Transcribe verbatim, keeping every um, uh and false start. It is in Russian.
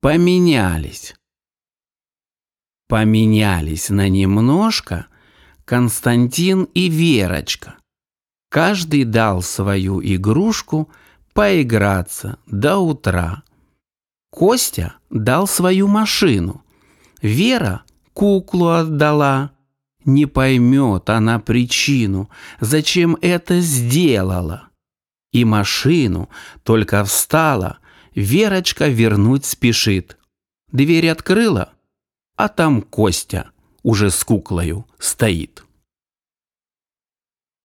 Поменялись. Поменялись на немножко Константин и Верочка. Каждый дал свою игрушку поиграться до утра. Костя дал свою машину, Вера куклу отдала. Не поймет она причину, зачем это сделала. И машину только встала, Верочка вернуть спешит. Дверь открыла, а там Костя уже с куклою стоит.